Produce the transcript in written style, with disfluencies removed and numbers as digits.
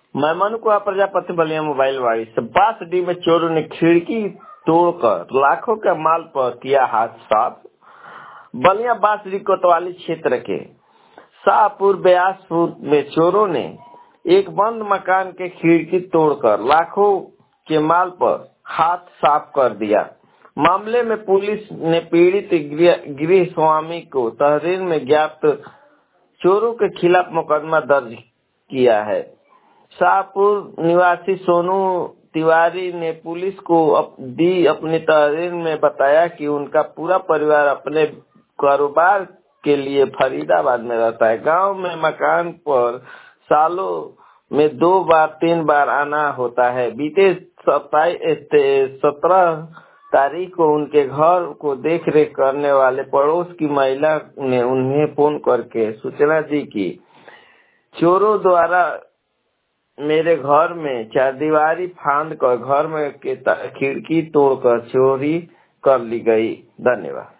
मैं मनुकुआ प्रजापति बलिया मोबाइल वाड़ी से बांसडीह में चोरों ने खिड़की तोड़कर लाखों के माल पर किया हाथ साफ। बलिया बांसडीह कोतवाली क्षेत्र के शाहपुर ब्यासपुर में चोरों ने एक बंद मकान के खिड़की तोड़कर लाखों के माल पर हाथ साफ कर दिया। मामले में पुलिस ने पीड़ित गृह स्वामी को तहरीर में ज्ञात चोरों के खिलाफ मुकदमा दर्ज किया है। शाहपुर निवासी सोनू तिवारी ने पुलिस को दी अपनी तहरीर में बताया कि उनका पूरा परिवार अपने कारोबार के लिए फरीदाबाद में रहता है। गांव में मकान पर सालों में 2-3 बार आना होता है। बीते 17 तारीख को उनके घर को देख रेख करने वाले पड़ोस की महिला ने उन्हें फोन करके सूचना दी कि चोरों द्वारा मेरे घर में चारदीवारी फांद कर घर में खिड़की तोड़कर चोरी कर ली गई। धन्यवाद।